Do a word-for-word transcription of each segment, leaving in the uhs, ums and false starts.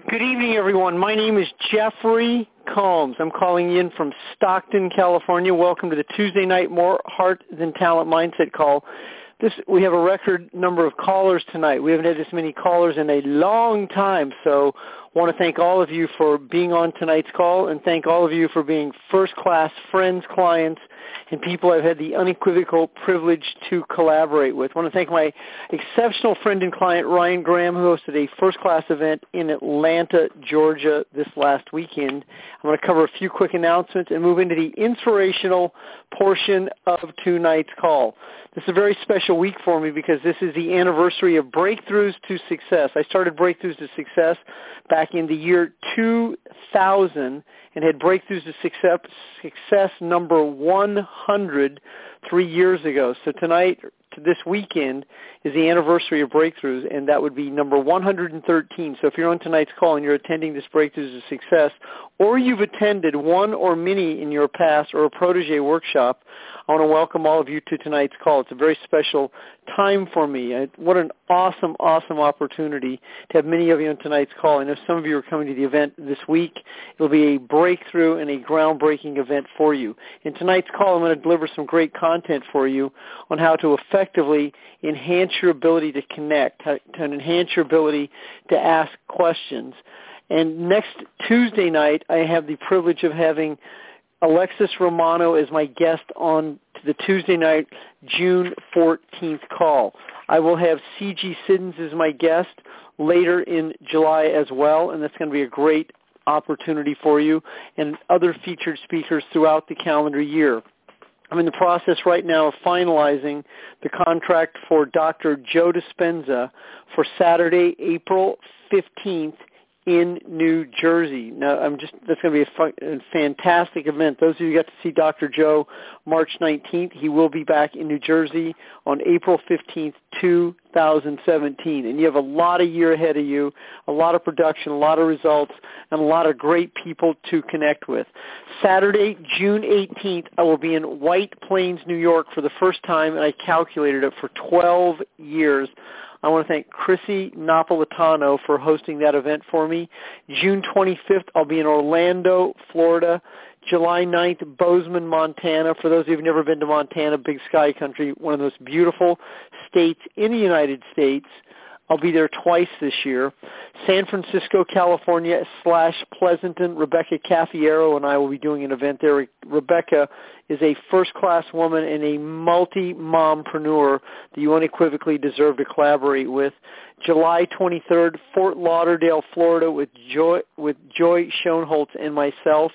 Good evening, everyone. My name is Jeffrey Combs. I'm calling in from Stockton, California. Welcome to the Tuesday night More Heart Than Talent Mindset call. This, we have a record number of callers tonight. We haven't had this many callers in a long time, so I want to thank all of you for being on tonight's call and thank all of you for being first-class friends, clients, and people I've had the unequivocal privilege to collaborate with. I want to thank my exceptional friend and client, Ryan Graham, who hosted a first-class event in Atlanta, Georgia this last weekend. I'm going to cover a few quick announcements and move into the inspirational portion of tonight's call. This is a very special week for me because this is the anniversary of Breakthroughs to Success. I started Breakthroughs to Success back in the year two thousand and had Breakthroughs to Success, success number one hundred three years ago. So tonight, to this weekend, is the anniversary of Breakthroughs, and that would be number one hundred thirteen. So if you're on tonight's call and you're attending this Breakthroughs to Success, or you've attended one or many in your past or a protege workshop, I want to welcome all of you to tonight's call. It's a very special time for me. I, what an awesome, awesome opportunity to have many of you on tonight's call. I know some of you are coming to the event this week. It will be a breakthrough and a groundbreaking event for you. In tonight's call, I'm going to deliver some great content for you on how to effectively enhance your ability to connect, how to enhance your ability to ask questions. And next Tuesday night, I have the privilege of having Alexis Romano as my guest on the Tuesday night, June fourteenth call. I will have C G Siddons as my guest later in July as well, and that's going to be a great opportunity for you, and other featured speakers throughout the calendar year. I'm in the process right now of finalizing the contract for Doctor Joe Dispenza for Saturday, April fifteenth in New Jersey. Now, I'm just that's going to be a, fun, a fantastic event. Those of you who got to see Doctor Joe March nineteenth, he will be back in New Jersey on April fifteenth, two thousand seventeen. And you have a lot of year ahead of you, a lot of production, a lot of results, and a lot of great people to connect with. Saturday, June eighteenth, I will be in White Plains, New York for the first time, and I calculated it for twelve years. I want to thank Chrissy Napolitano for hosting that event for me. June twenty-fifth, I'll be in Orlando, Florida. July ninth, Bozeman, Montana. For those of you who have never been to Montana, Big Sky Country, one of the most beautiful states in the United States. I'll be there twice this year. San Francisco, California, slash Pleasanton. Rebecca Caffiero and I will be doing an event there. Rebecca is a first-class woman and a multi-mompreneur that you unequivocally deserve to collaborate with. July twenty-third, Fort Lauderdale, Florida, with Joy, with Joy Schoenholtz and myself.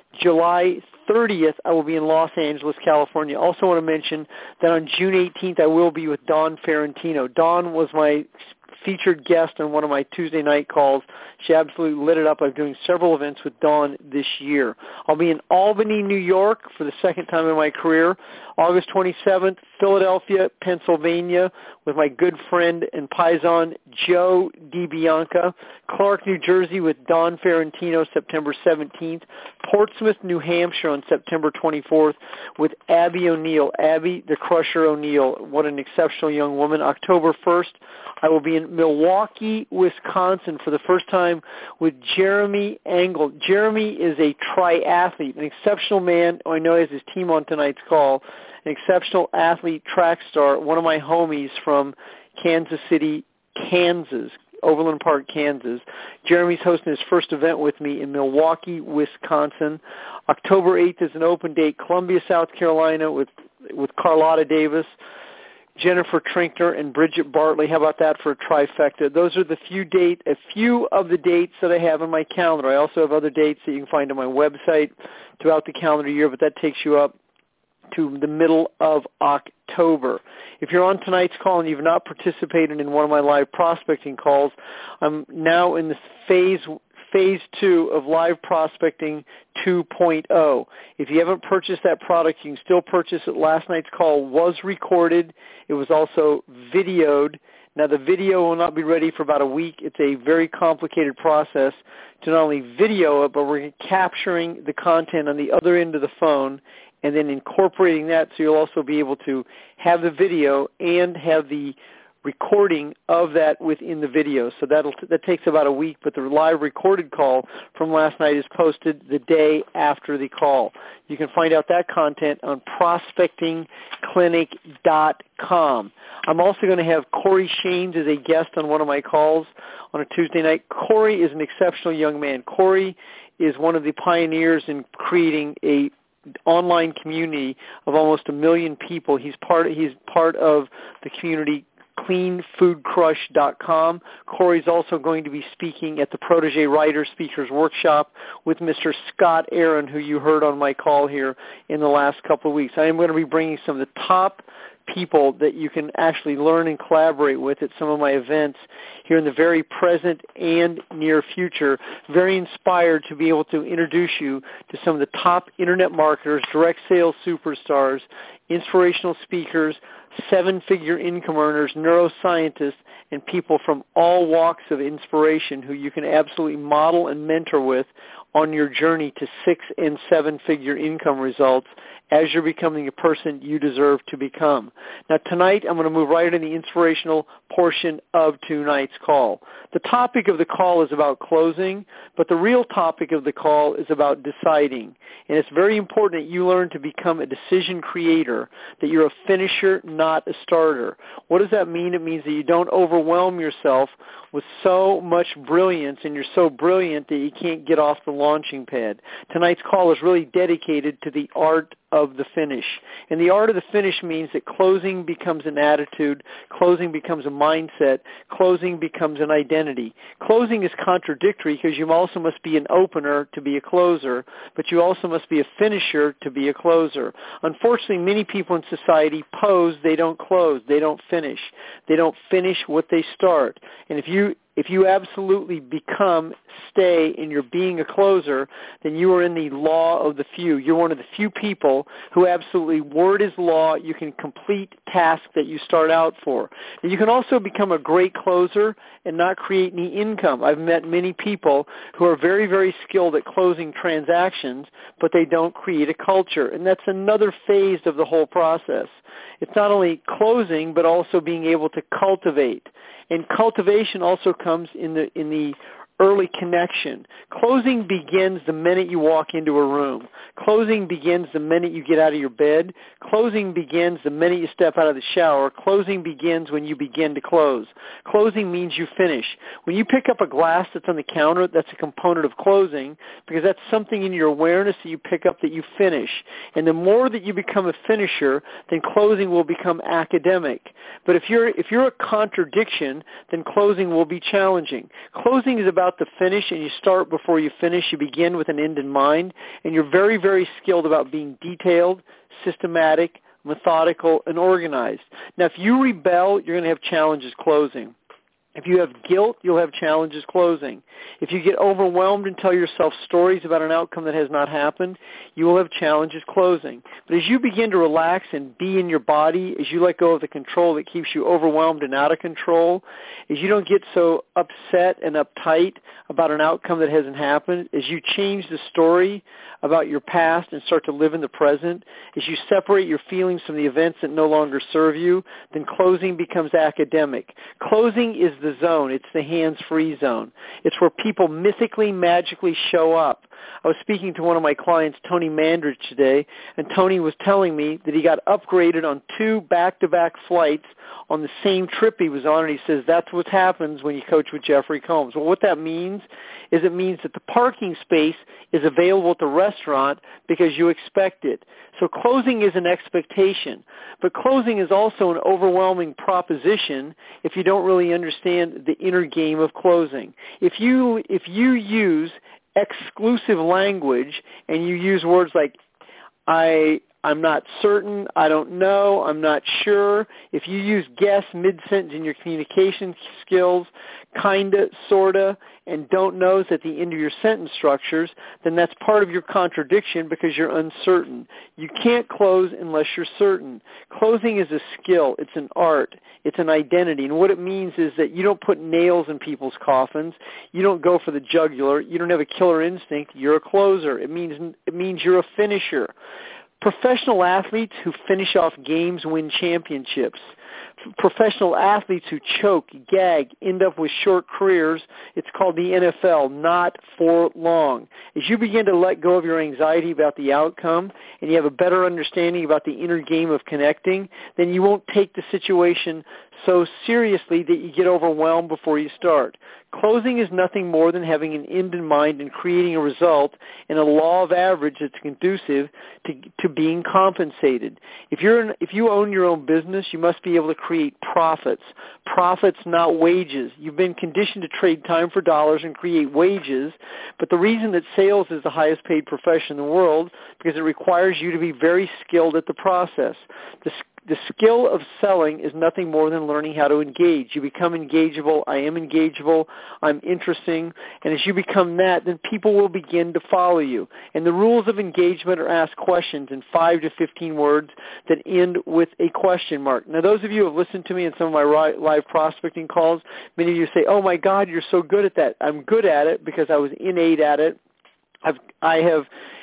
July thirtieth, I will be in Los Angeles, California. Also want to mention that on June eighteenth, I will be with Dawn Ferrantino. Dawn was my featured guest on one of my Tuesday night calls. She absolutely lit it up. I'm doing several events with Dawn this year. I'll be in Albany, New York for the second time in my career. August twenty-seventh, Philadelphia, Pennsylvania, with my good friend and paisan, Joe DiBianca. Clark, New Jersey, with Dawn Ferrantino, September seventeenth. Portsmouth, New Hampshire, on September twenty-fourth, with Abby O'Neill. Abby, the Crusher O'Neill. What an exceptional young woman. October first, I will be in Milwaukee, Wisconsin for the first time with Jeremy Engel. Jeremy is a triathlete, an exceptional man. I know he has his team on tonight's call. An exceptional athlete, track star, one of my homies from Kansas City, Kansas, Overland Park, Kansas. Jeremy's hosting his first event with me in Milwaukee, Wisconsin. October eighth is an open date, Columbia, South Carolina, with with Carlotta Davis, Jennifer Trinkner, and Bridget Bartley. How about that for a trifecta? Those are the few date, a few of the dates that I have on my calendar. I also have other dates that you can find on my website throughout the calendar year, but that takes you up to the middle of October. If you're on tonight's call and you've not participated in one of my live prospecting calls, I'm now in the phase phase two of live prospecting two point oh. If you haven't purchased that product, you can still purchase it. Last night's call was recorded. It was also videoed. Now, the video will not be ready for about a week. It's a very complicated process to not only video it, but we're capturing the content on the other end of the phone and then incorporating that so you'll also be able to have the video and have the recording of that within the video. So that'll, that takes about a week, but the live recorded call from last night is posted the day after the call. You can find out that content on prospecting clinic dot com. I'm also going to have Corey Shanes as a guest on one of my calls on a Tuesday night. Corey is an exceptional young man. Corey is one of the pioneers in creating a online community of almost a million people. He's part, he's part of the community clean food crush dot com. Corey's also going to be speaking at the Protege Writer Speakers Workshop with Mister Scott Aaron, who you heard on my call here in the last couple of weeks. I am going to be bringing some of the top people that you can actually learn and collaborate with at some of my events here in the very present and near future. Very inspired to be able to introduce you to some of the top internet marketers, direct sales superstars, inspirational speakers, seven-figure income earners, neuroscientists, and people from all walks of inspiration who you can absolutely model and mentor with on your journey to six- and seven-figure income results as you're becoming a person you deserve to become. Now, tonight, I'm going to move right into the inspirational portion of tonight's call. The topic of the call is about closing, but the real topic of the call is about deciding. And it's very important that you learn to become a decision creator, that you're a finisher, not a starter. What does that mean? It means that you don't overwhelm yourself with so much brilliance, and you're so brilliant that you can't get off the launching pad. Tonight's call is really dedicated to the art of the finish. And the art of the finish means that closing becomes an attitude, closing becomes a mindset, closing becomes an identity. Closing is contradictory because you also must be an opener to be a closer, but you also must be a finisher to be a closer. Unfortunately, many people in society pose, they don't close, they don't finish. They don't finish what they start. And if you If you absolutely become, stay, and you're being a closer, then you are in the law of the few. You're one of the few people who absolutely, word is law, you can complete tasks that you start out for. And you can also become a great closer and not create any income. I've met many people who are very, very skilled at closing transactions, but they don't create a culture. And that's another phase of the whole process. It's not only closing, but also being able to cultivate. And cultivation also comes in the in the early connection. Closing begins the minute you walk into a room. Closing begins the minute you get out of your bed. Closing begins the minute you step out of the shower. Closing begins when you begin to close. Closing means you finish. When you pick up a glass that's on the counter, that's a component of closing because that's something in your awareness that you pick up that you finish. And the more that you become a finisher, then closing will become academic. But if you're if you're a contradiction, then closing will be challenging. Closing is about the finish, and you start before you finish. You begin with an end in mind, and you're very, very skilled about being detailed, systematic, methodical, and organized. Now, if you rebel, you're going to have challenges closing. If you have guilt, you'll have challenges closing. If you get overwhelmed and tell yourself stories about an outcome that has not happened, you will have challenges closing. But as you begin to relax and be in your body, as you let go of the control that keeps you overwhelmed and out of control, as you don't get so upset and uptight about an outcome that hasn't happened, as you change the story about your past and start to live in the present, as you separate your feelings from the events that no longer serve you, then closing becomes academic. Closing is the zone. It's the hands-free zone. It's where people mythically, magically show up. I was speaking to one of my clients, Tony Mandridge, today, and Tony was telling me that he got upgraded on two back-to-back flights on the same trip he was on, and he says that's what happens when you coach with Jeffrey Combs. Well, what that means is it means that the parking space is available at the restaurant because you expect it. So closing is an expectation, but closing is also an overwhelming proposition if you don't really understand the inner game of closing. If you if you use exclusive language and you use words like I I'm not certain, I don't know, I'm not sure. If you use guess mid-sentence in your communication skills, kinda, sorta, and don't knows at the end of your sentence structures, then that's part of your contradiction because you're uncertain. You can't close unless you're certain. Closing is a skill. It's an art. It's an identity. And what it means is that you don't put nails in people's coffins. You don't go for the jugular. You don't have a killer instinct. You're a closer. It means it means you're a finisher. Professional athletes who finish off games win championships. professional athletes who choke, gag, end up with short careers. It's called the N F L, not for long. As you begin to let go of your anxiety about the outcome and you have a better understanding about the inner game of connecting, then you won't take the situation so seriously that you get overwhelmed before you start. Closing is nothing more than having an end in mind and creating a result and a law of average that's conducive to, to being compensated. If you're in, if you own your own business, you must be able to create profits. Profits, not wages. You've been conditioned to trade time for dollars and create wages, but the reason that sales is the highest paid profession in the world because it requires you to be very skilled at the process. The The skill of selling is nothing more than learning how to engage. You become engageable. I am engageable. I'm interesting. And as you become that, then people will begin to follow you. And the rules of engagement are ask questions in five to fifteen words that end with a question mark. Now, those of you who have listened to me in some of my live prospecting calls, many of you say, oh, my God, you're so good at that. I'm good at it because I was innate at it. I've, I have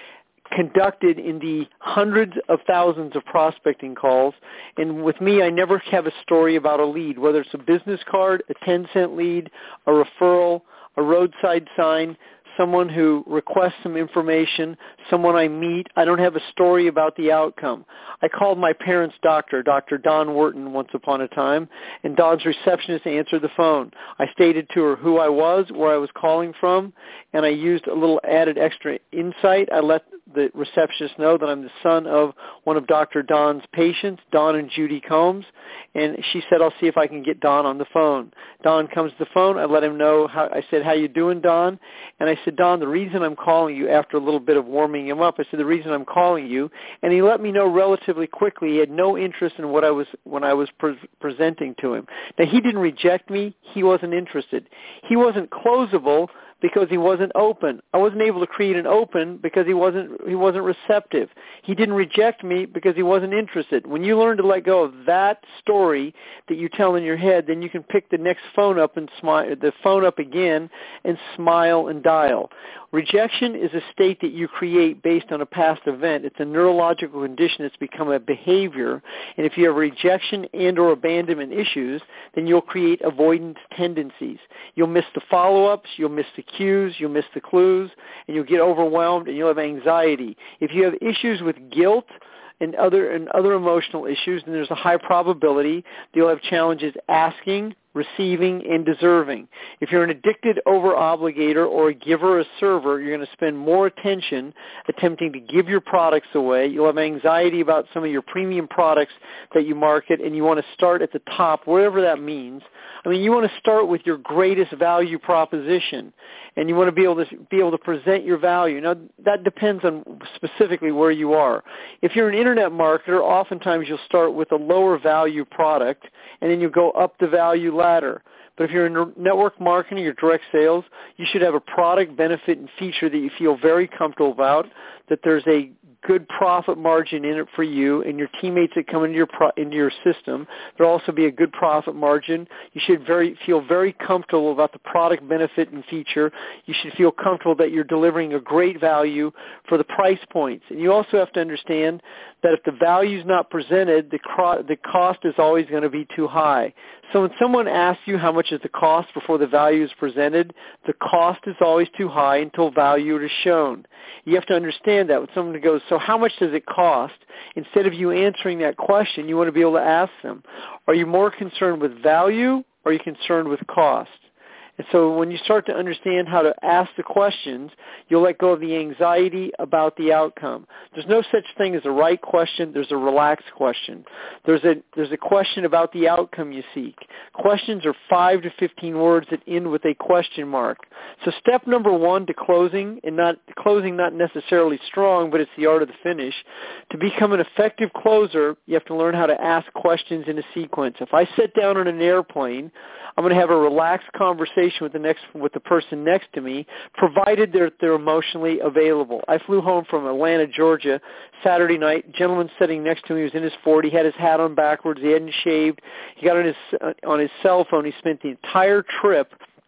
conducted in the hundreds of thousands of prospecting calls, and with me, I never have a story about a lead, whether it's a business card, a ten cent lead, a referral, a roadside sign, someone who requests some information, someone I meet. I don't have a story about the outcome. I called my parents' doctor, Doctor Don Wharton, once upon a time, and Don's receptionist answered the phone. I stated to her who I was, where I was calling from, and I used a little added extra insight. I let the receptionist know that I'm the son of one of Doctor Don's patients, Don and Judy Combs, and she said, I'll see if I can get Don on the phone. Don comes to the phone. I let him know. How, I said, how you doing, Don? And I said, Don, the reason I'm calling you, after a little bit of warming him up, I said, the reason I'm calling you, and he let me know relatively quickly he had no interest in what I was when I was pre- presenting to him. Now, he didn't reject me. He wasn't interested. He wasn't closable because he wasn't open. I wasn't able to create an open because he wasn't he wasn't receptive. He didn't reject me because he wasn't interested. When you learn to let go of that story that you tell in your head, then you can pick the next phone up and smile, the phone up again and smile and dial. Rejection is a state that you create based on a past event. It's a neurological condition that's become a behavior. And if you have rejection and or abandonment issues, then you'll create avoidance tendencies. You'll miss the follow-ups, you'll miss the cues, you'll miss the clues, and you'll get overwhelmed and you'll have anxiety. If you have issues with guilt and other and other emotional issues, then there's a high probability that you'll have challenges asking, receiving, and deserving. If you're an addicted over-obligator or a giver or a server, you're going to spend more attention attempting to give your products away. You'll have anxiety about some of your premium products that you market, and you want to start at the top, wherever that means. I mean, you want to start with your greatest value proposition, and you want to be able to be able to present your value. Now, that depends on specifically where you are. If you're an internet marketer, oftentimes you'll start with a lower value product, and then you go up the value ladder. But if you're in network marketing or direct sales, you should have a product, benefit, and feature that you feel very comfortable about, that there's a good profit margin in it for you and your teammates that come into your pro- into your system. There'll also be a good profit margin. You should very feel very comfortable about the product, benefit, and feature. You should feel comfortable that you're delivering a great value for the price points. And you also have to understand that if the value is not presented, the, cro- the cost is always going to be too high. So when someone asks you how much is the cost before the value is presented, the cost is always too high until value is shown. You have to understand that when someone goes, so how much does it cost? Instead of you answering that question, you want to be able to ask them, are you more concerned with value or are you concerned with cost? And so when you start to understand how to ask the questions, you'll let go of the anxiety about the outcome. There's no such thing as a right question. There's a relaxed question. There's a there's a question about the outcome you seek. Questions are five to fifteen words that end with a question mark. So step number one to closing, and not closing not necessarily strong, but it's the art of the finish. To become an effective closer, you have to learn how to ask questions in a sequence. If I sit down on an airplane, I'm going to have a relaxed conversation with the next with the person next to me, provided they're they're emotionally available. I flew home from Atlanta, Georgia, Saturday night. Gentleman sitting next to me was in his forties. He had his hat on backwards. He hadn't shaved. He got on his on his cell phone. He spent the entire trip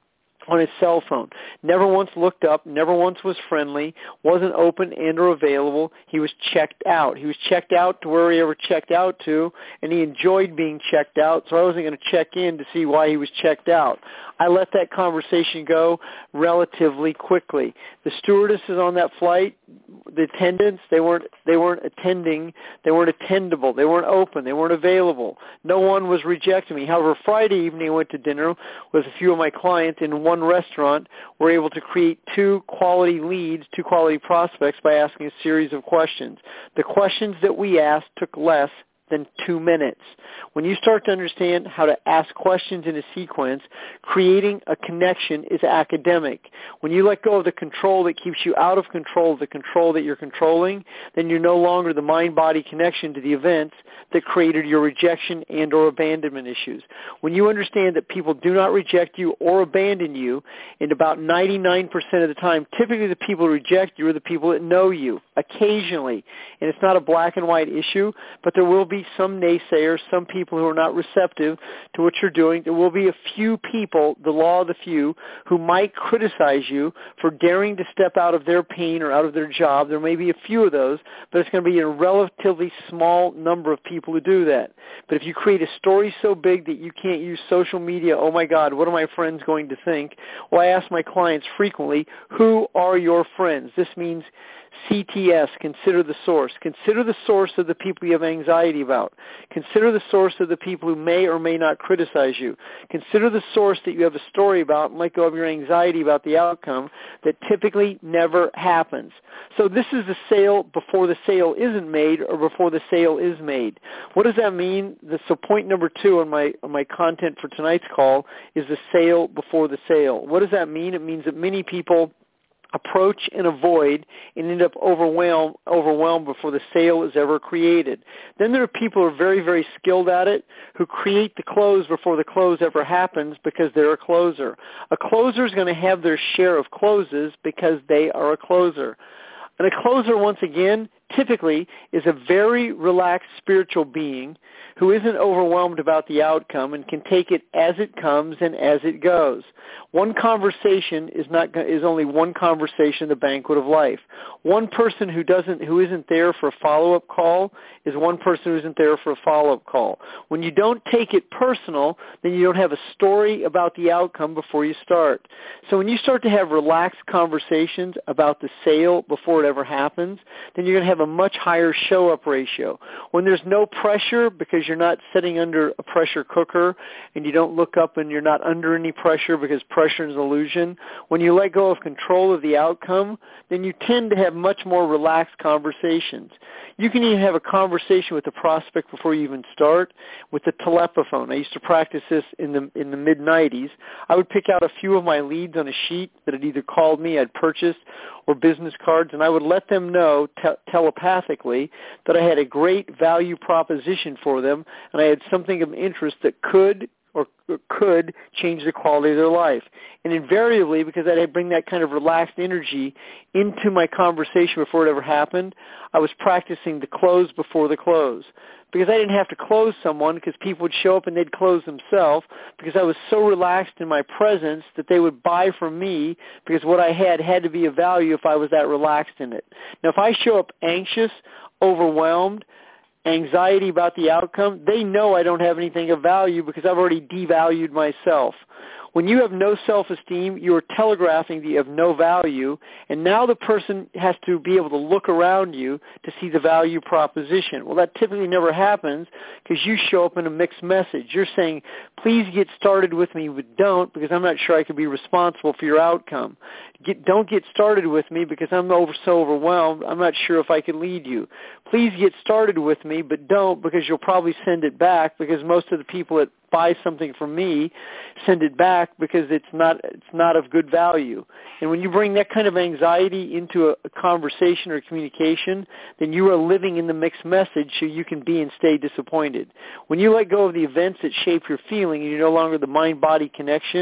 on his cell phone. Never once looked up, never once was friendly, wasn't open and or available. He was checked out. He was checked out to where he ever checked out to, and he enjoyed being checked out, so I wasn't going to check in to see why he was checked out. I let that conversation go relatively quickly. The stewardesses on that flight, the attendants, they weren't they weren't attending, they weren't attendable, they weren't open, they weren't available. No one was rejecting me. However, Friday evening I went to dinner with a few of my clients in one restaurant. We're able to create two quality leads, two quality prospects by asking a series of questions. The questions that we asked took less than two minutes. When you start to understand how to ask questions in a sequence, creating a connection is academic. When you let go of the control that keeps you out of control, the control that you're controlling, then you're no longer the mind-body connection to the events that created your rejection and or abandonment issues. When you understand that people do not reject you or abandon you, in about ninety-nine percent of the time, typically the people who reject you are the people that know you, occasionally. And it's not a black and white issue, but there will be some naysayers, some people who are not receptive to what you're doing. There will be a few people, the law of the few, who might criticize you for daring to step out of their pain or out of their job. There may be a few of those, but it's going to be a relatively small number of people who do that. But if you create a story so big that you can't use social media, oh my God, what are my friends going to think? Well, I ask my clients frequently, who are your friends? This means C T S, consider the source. Consider the source of the people you have anxiety about. Consider the source of the people who may or may not criticize you. Consider the source that you have a story about and let go of your anxiety about the outcome that typically never happens. So this is the sale before the sale isn't made or before the sale is made. What does that mean? So point number two on my, on my content for tonight's call is the sale before the sale. What does that mean? It means that many people approach and avoid and end up overwhelmed, overwhelmed before the sale is ever created. Then there are people who are very, very skilled at it who create the close before the close ever happens because they're a closer. A closer is going to have their share of closes because they are a closer. And a closer, once again, typically is a very relaxed spiritual being who isn't overwhelmed about the outcome and can take it as it comes and as it goes. One conversation is not is only one conversation in the banquet of life. One person who doesn't who isn't there for a follow-up call is one person who isn't there for a follow-up call. When you don't take it personal, then you don't have a story about the outcome before you start. So when you start to have relaxed conversations about the sale before it ever happens, then you're going to have a much higher show-up ratio. When there's no pressure because you're not sitting under a pressure cooker and you don't look up and you're not under any pressure because pressure is an illusion, when you let go of control of the outcome, then you tend to have much more relaxed conversations. You can even have a conversation with the prospect before you even start with the telephone. I used to practice this in the in the mid nineties. I would pick out a few of my leads on a sheet that had either called me, I'd purchased, or business cards, and I would let them know te- telepathically that I had a great value proposition for them and I had something of interest that could or could change the quality of their life. And invariably, because I'd bring that kind of relaxed energy into my conversation before it ever happened, I was practicing the close before the close. Because I didn't have to close someone because people would show up and they'd close themselves because I was so relaxed in my presence that they would buy from me because what I had had to be of value if I was that relaxed in it. Now, if I show up anxious, overwhelmed, anxiety about the outcome, they know I don't have anything of value because I've already devalued myself. When you have no self-esteem, you are telegraphing that you have no value, and now the person has to be able to look around you to see the value proposition. Well, that typically never happens because you show up in a mixed message. You're saying, please get started with me, but don't because I'm not sure I can be responsible for your outcome. Get, don't get started with me because I'm over, so overwhelmed, I'm not sure if I can lead you. Please get started with me, but don't because you'll probably send it back because most of the people that buy something from me send it back because it's not it's not of good value. And when you bring that kind of anxiety into a, a conversation or communication, then you are living in the mixed message so you can be and stay disappointed. When you let go of the events that shape your feeling and you're no longer the mind-body connection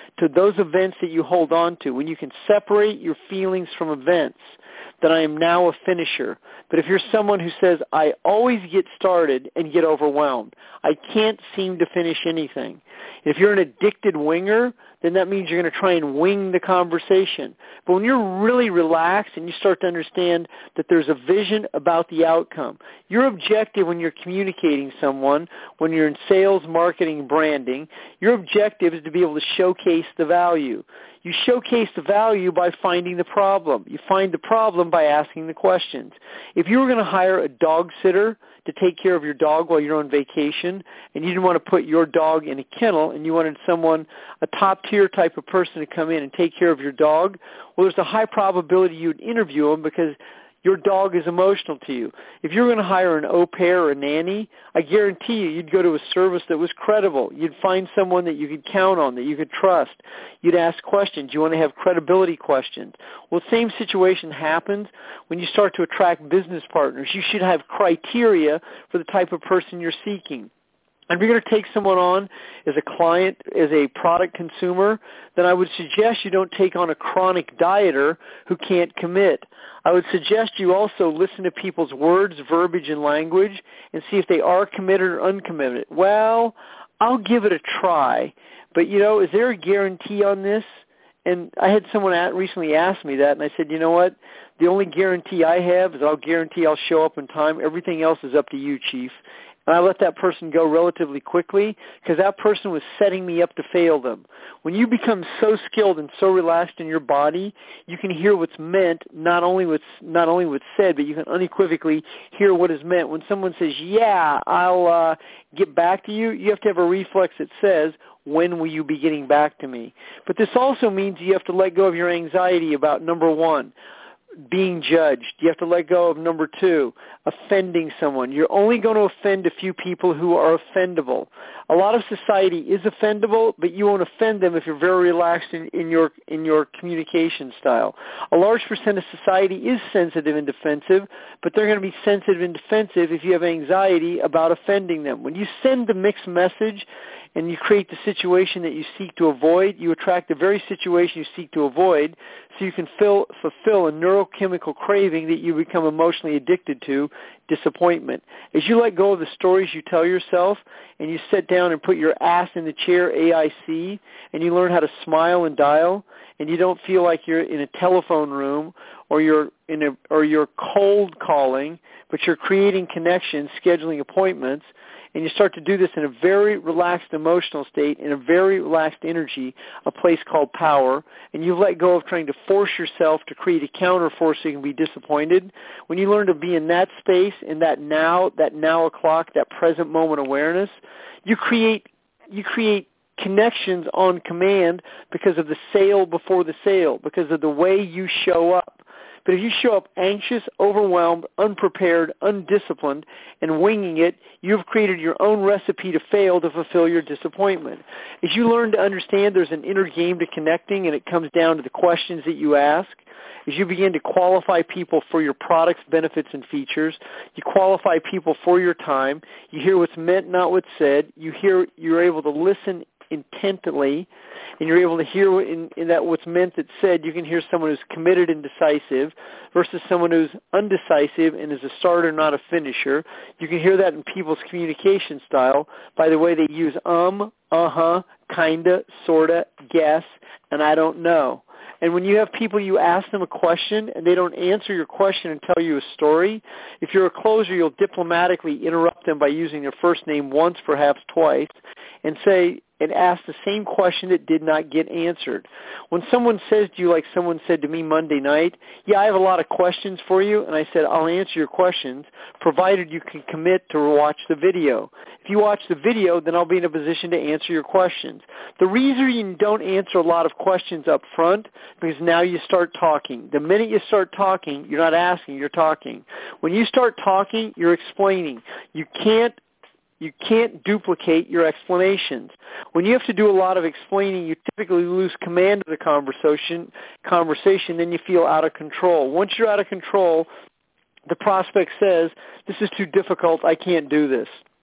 to those events that you hold on to, when you can separate your feelings from events, then I am now a finisher. But if you're someone who says, I always get started and get overwhelmed, I can't seem to finish anything. If you're an addicted winger, then that means you're going to try and wing the conversation. But when you're really relaxed and you start to understand that there's a vision about the outcome, your objective when you're communicating someone, when you're in sales, marketing, branding, your objective is to be able to showcase the value. You showcase the value by finding the problem. You find the problem by asking the questions. If you were going to hire a dog sitter to take care of your dog while you're on vacation, and you didn't want to put your dog in a kennel, and you wanted someone, a top-tier type of person to come in and take care of your dog, well, there's a high probability you'd interview them because your dog is emotional to you. If you were going to hire an au pair or a nanny, I guarantee you you'd go to a service that was credible. You'd find someone that you could count on, that you could trust. You'd ask questions. You want to have credibility questions. Well, the same situation happens when you start to attract business partners. You should have criteria for the type of person you're seeking. And if you're going to take someone on as a client, as a product consumer, then I would suggest you don't take on a chronic dieter who can't commit. I would suggest you also listen to people's words, verbiage, and language and see if they are committed or uncommitted. Well, I'll give it a try, but, you know, is there a guarantee on this? And I had someone at, recently ask me that, and I said, you know what? The only guarantee I have is I'll guarantee I'll show up in time. Everything else is up to you, Chief. And I let that person go relatively quickly because that person was setting me up to fail them. When you become so skilled and so relaxed in your body, you can hear what's meant, not only what's not only what's said, but you can unequivocally hear what is meant. When someone says, yeah, I'll uh, get back to you, you have to have a reflex that says, when will you be getting back to me? But this also means you have to let go of your anxiety about, number one, being judged. You have to let go of, number two, offending someone. You're only going to offend a few people who are offendable. A lot of society is offendable, but you won't offend them if you're very relaxed in, in your in your communication style. A large percent of society is sensitive and defensive, but they're going to be sensitive and defensive if you have anxiety about offending them. When you send a mixed message and you create the situation that you seek to avoid, you attract the very situation you seek to avoid, so you can fill, fulfill a neurochemical craving that you become emotionally addicted to, disappointment. As you let go of the stories you tell yourself and you sit down and put your ass in the chair, A I C, and you learn how to smile and dial, and you don't feel like you're in a telephone room or you're in a or you're cold calling, but you're creating connections, scheduling appointments, and you start to do this in a very relaxed emotional state, in a very relaxed energy, a place called power, and you let go of trying to force yourself to create a counterforce so you can be disappointed. When you learn to be in that space, in that now, that now o'clock, that present moment awareness, you create you create connections on command because of the sale before the sale, because of the way you show up. But if you show up anxious, overwhelmed, unprepared, undisciplined, and winging it, you've created your own recipe to fail to fulfill your disappointment. As you learn to understand there's an inner game to connecting, and it comes down to the questions that you ask, as you begin to qualify people for your products, benefits, and features, you qualify people for your time, you hear what's meant, not what's said, you hear, you're able to listen intently, and you're able to hear in, in that what's meant that's said. You can hear someone who's committed and decisive versus someone who's undecisive and is a starter, not a finisher. You can hear that in people's communication style by the way they use um, uh-huh, kinda, sorta, guess, and I don't know. And when you have people, you ask them a question and they don't answer your question and tell you a story, if you're a closer, you'll diplomatically interrupt them by using their first name once, perhaps twice, and say, and ask the same question that did not get answered. When someone says to you, like someone said to me Monday night, yeah, I have a lot of questions for you, and I said, I'll answer your questions, provided you can commit to watch the video. If you watch the video, then I'll be in a position to answer your questions. The reason you don't answer a lot of questions up front, because now you start talking. The minute you start talking, you're not asking, you're talking. When you start talking, you're explaining. You can't You can't duplicate your explanations. When you have to do a lot of explaining, you typically lose command of the conversation, conversation, then you feel out of control. Once you're out of control, the prospect says, this is too difficult, I can't do this.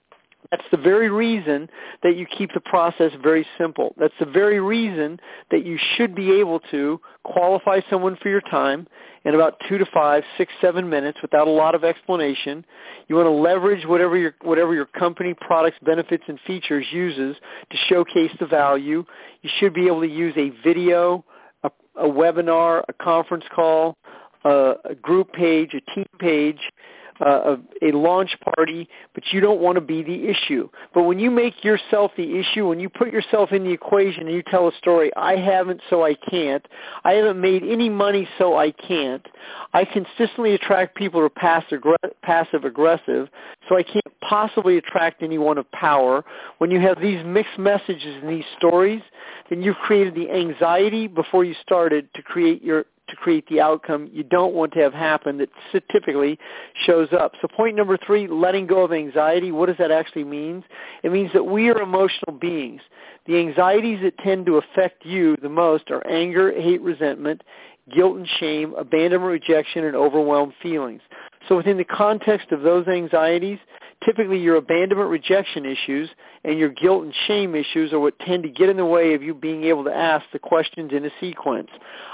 That's the very reason that you keep the process very simple. That's the very reason that you should be able to qualify someone for your time in about two to five, six, seven minutes without a lot of explanation. You want to leverage whatever your whatever your company, products, benefits, and features uses to showcase the value. You should be able to use a video, a, a webinar, a conference call, a, a group page, a team page, Uh, a, a launch party, but you don't want to be the issue. But when you make yourself the issue, when you put yourself in the equation and you tell a story, I haven't so I can't, I haven't made any money so I can't, I consistently attract people who are passive, passive aggressive, so I can't possibly attract anyone of power. When you have these mixed messages in these stories, then you've created the anxiety before you started to create your to create the outcome you don't want to have happen that typically shows up. So point number three, letting go of anxiety. What does that actually mean? It means that we are emotional beings. The anxieties that tend to affect you the most are anger, hate, resentment, guilt and shame, abandonment, rejection, and overwhelmed feelings. So within the context of those anxieties, typically your abandonment, rejection issues and your guilt and shame issues are what tend to get in the way of you being able to ask the questions in a sequence.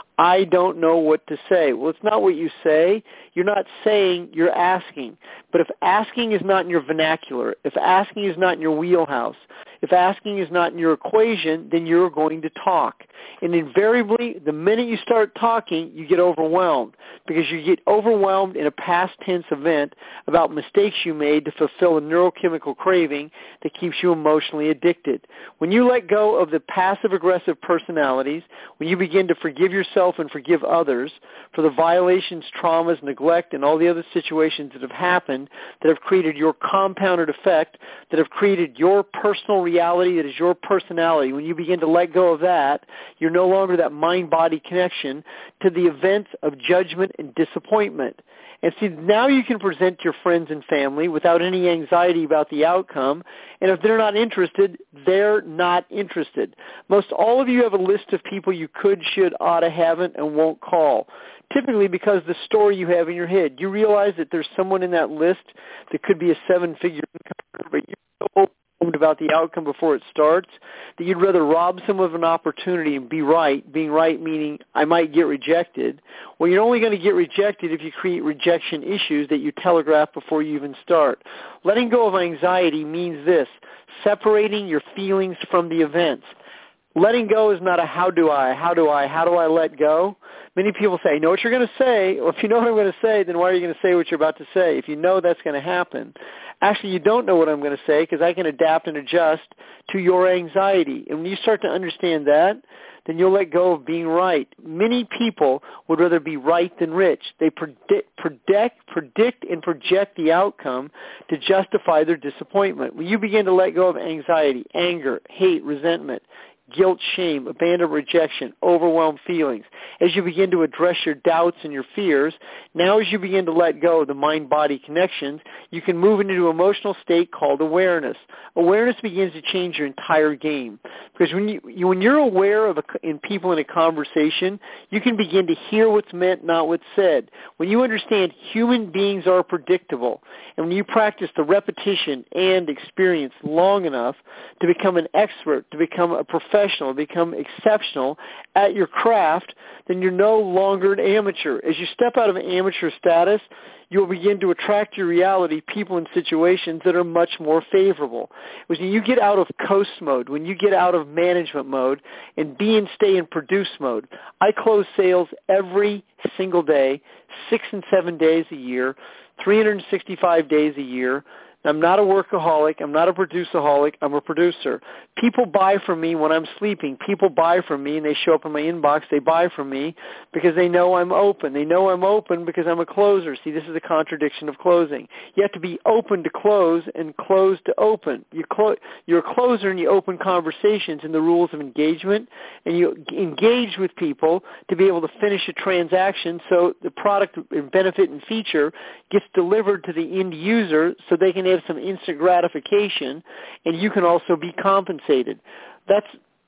I don't know what to say. Well, it's not what you say. You're not saying, you're asking. But if asking is not in your vernacular, if asking is not in your wheelhouse, if asking is not in your equation, then you're going to talk. And invariably, the minute you start talking, you get overwhelmed because you get overwhelmed in a past tense event about mistakes you made to fulfill a neurochemical craving that keeps you emotionally addicted. When you let go of the passive-aggressive personalities, when you begin to forgive yourself and forgive others for the violations, traumas, neglect, and all the other situations that have happened that have created your compounded effect, that have created your personal reality that is your personality, when you begin to let go of that, you're no longer that mind-body connection to the events of judgment and disappointment. And see, now you can present to your friends and family without any anxiety about the outcome. And if they're not interested, they're not interested. Most all of you have a list of people you could, should, oughta, haven't, and won't call. Typically because the story you have in your head. You realize that there's someone in that list that could be a seven-figure income, but you're so overwhelmed about the outcome before it starts that you'd rather rob someone of an opportunity and be right. Being right meaning I might get rejected. Well, you're only going to get rejected if you create rejection issues that you telegraph before you even start. Letting go of anxiety means this, separating your feelings from the events. Letting go is not a how do I, how do I, how do I let go? Many people say, I know what you're going to say. Well, if you know what I'm going to say, then why are you going to say what you're about to say? If you know that's going to happen. Actually, you don't know what I'm going to say because I can adapt and adjust to your anxiety. And when you start to understand that, then you'll let go of being right. Many people would rather be right than rich. They predict, predict, predict and project the outcome to justify their disappointment. When you begin to let go of anxiety, anger, hate, resentment, guilt, shame, abandonment, rejection, overwhelmed feelings, as you begin to address your doubts and your fears, now as you begin to let go of the mind-body connections, you can move into an emotional state called awareness. Awareness begins to change your entire game. Because when, you, you, when you're aware of a, in people in a conversation, you can begin to hear what's meant, not what's said. When you understand human beings are predictable, and when you practice the repetition and experience long enough to become an expert, to become a professional, become exceptional at your craft, then you're no longer an amateur. As you step out of amateur status, you'll begin to attract your reality people and situations that are much more favorable. When you get out of coast mode, when you get out of management mode and be and stay in produce mode, I close sales every single day, six and seven days a year, three hundred sixty-five days a year. I'm not a workaholic. I'm not a produceaholic. I'm a producer. People buy from me when I'm sleeping. People buy from me, and they show up in my inbox. They buy from me because they know I'm open. They know I'm open because I'm a closer. See, this is the contradiction of closing. You have to be open to close and close to open. You clo- you're a closer, and you open conversations in the rules of engagement, and you engage with people to be able to finish a transaction so the product and benefit and feature gets delivered to the end user so they can have some instant gratification, and you can also be compensated. That's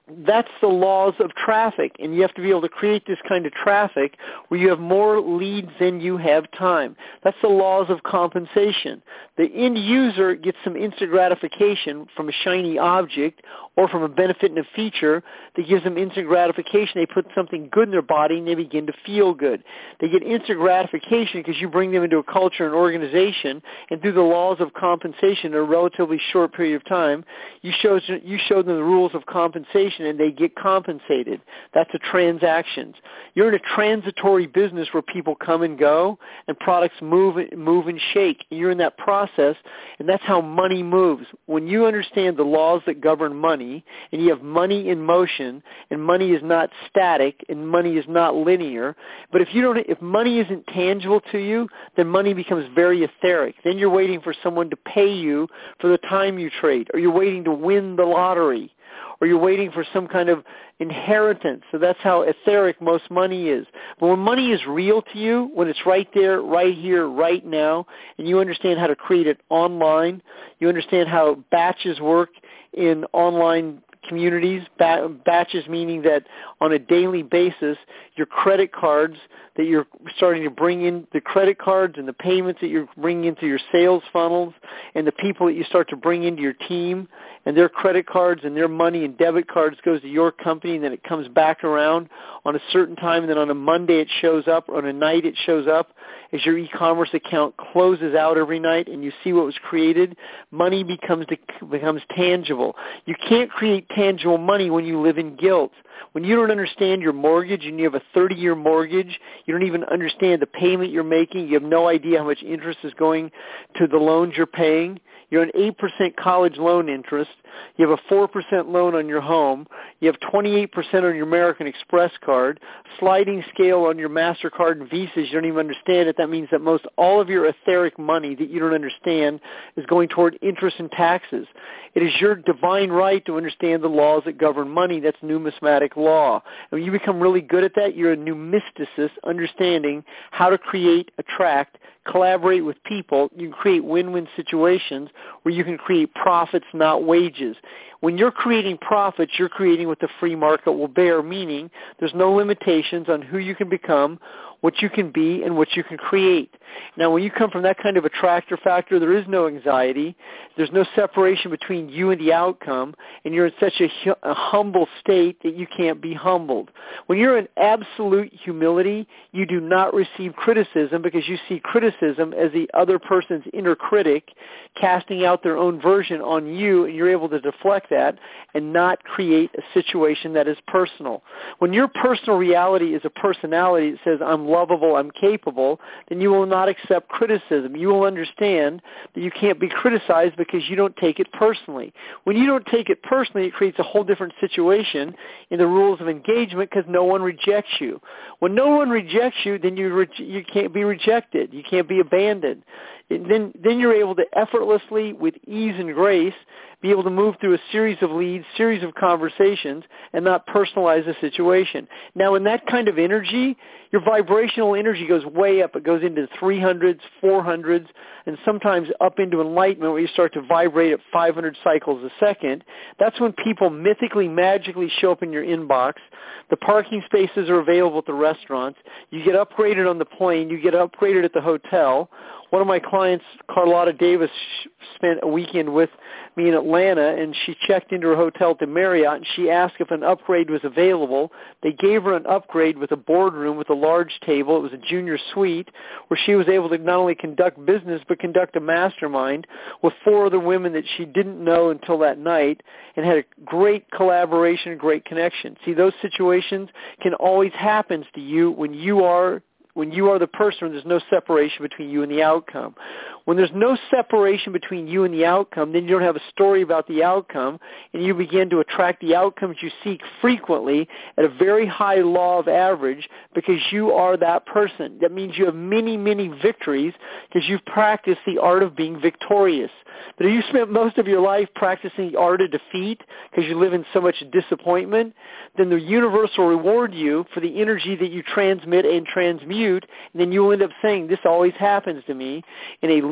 that's the laws of traffic, and you have to be able to create this kind of traffic where you have more leads than you have time. That's the laws of compensation. The end user gets some instant gratification from a shiny object or from a benefit and a feature that gives them instant gratification. They put something good in their body and they begin to feel good. They get instant gratification because you bring them into a culture and organization, and through the laws of compensation in a relatively short period of time, you show, you show them the rules of compensation and they get compensated. That's a transaction. You're in a transitory business where people come and go and products move, move and shake. You're in that process, and that's how money moves. When you understand the laws that govern money, and you have money in motion, and money is not static, and money is not linear, but if you don't, if money isn't tangible to you, then money becomes very etheric. Then you're waiting for someone to pay you for the time you trade, or you're waiting to win the lottery, or you're waiting for some kind of inheritance. So that's how etheric most money is. But when money is real to you, when it's right there, right here, right now, and you understand how to create it online, you understand how batches work in online communities, batches meaning that on a daily basis, your credit cards that you're starting to bring in, the credit cards and the payments that you're bringing into your sales funnels, and the people that you start to bring into your team, and their credit cards and their money and debit cards goes to your company, and then it comes back around on a certain time, and then on a Monday it shows up, or on a night it shows up as your e-commerce account closes out every night, and you see what was created. Money becomes becomes tangible. You can't create tangible money when you live in guilt. When you don't understand your mortgage and you have a thirty-year mortgage, you don't even understand the payment you're making, you have no idea how much interest is going to the loans you're paying. You're an eight percent college loan interest. You have a four percent loan on your home. You have twenty-eight percent on your American Express card, sliding scale on your MasterCard and Visas. You don't even understand it. That means that most all of your etheric money that you don't understand is going toward interest and taxes. It is your divine right to understand the laws that govern money. That's numismatic law. And when you become really good at that, you're a numisticist, understanding how to create, attract, collaborate with people. You can create win-win situations where you can create profits, not wages. When you're creating profits, you're creating what the free market will bear, meaning there's no limitations on who you can become, what you can be, and what you can create. Now, when you come from that kind of attractor factor, there is no anxiety. There's no separation between you and the outcome, and you're in such a, a humble state that you can't be humbled. When you're in absolute humility, you do not receive criticism because you see criticism as the other person's inner critic casting out their own version on you, and you're able to deflect that and not create a situation that is personal. When your personal reality is a personality that says, I'm lovable, I'm capable, then you will not accept criticism. You will understand that you can't be criticized because you don't take it personally. When you don't take it personally, it creates a whole different situation in the rules of engagement because no one rejects you. When no one rejects you, then you re- you can't be rejected. You can't be abandoned. And then, then you're able to effortlessly, with ease and grace, be able to move through a series of leads, series of conversations, and not personalize the situation. Now, in that kind of energy, your vibrational energy goes way up. It goes into three hundreds, four hundreds, and sometimes up into enlightenment where you start to vibrate at five hundred cycles a second. That's when people mythically, magically show up in your inbox. The parking spaces are available at the restaurants. You get upgraded on the plane. You get upgraded at the hotel. One of my clients, Carlotta Davis, spent a weekend with me in Atlanta, and she checked into her hotel at the Marriott, and she asked if an upgrade was available. They gave her an upgrade with a boardroom with a large table. It was a junior suite where she was able to not only conduct business but conduct a mastermind with four other women that she didn't know until that night, and had a great collaboration, great connection. See, those situations can always happen to you when you are When you are the person, there's no separation between you and the outcome. When there's no separation between you and the outcome, then you don't have a story about the outcome, and you begin to attract the outcomes you seek frequently at a very high law of average because you are that person. That means you have many, many victories because you've practiced the art of being victorious. But if you spent most of your life practicing the art of defeat because you live in so much disappointment, then the universe will reward you for the energy that you transmit and transmute, and then you will end up saying, this always happens to me, in a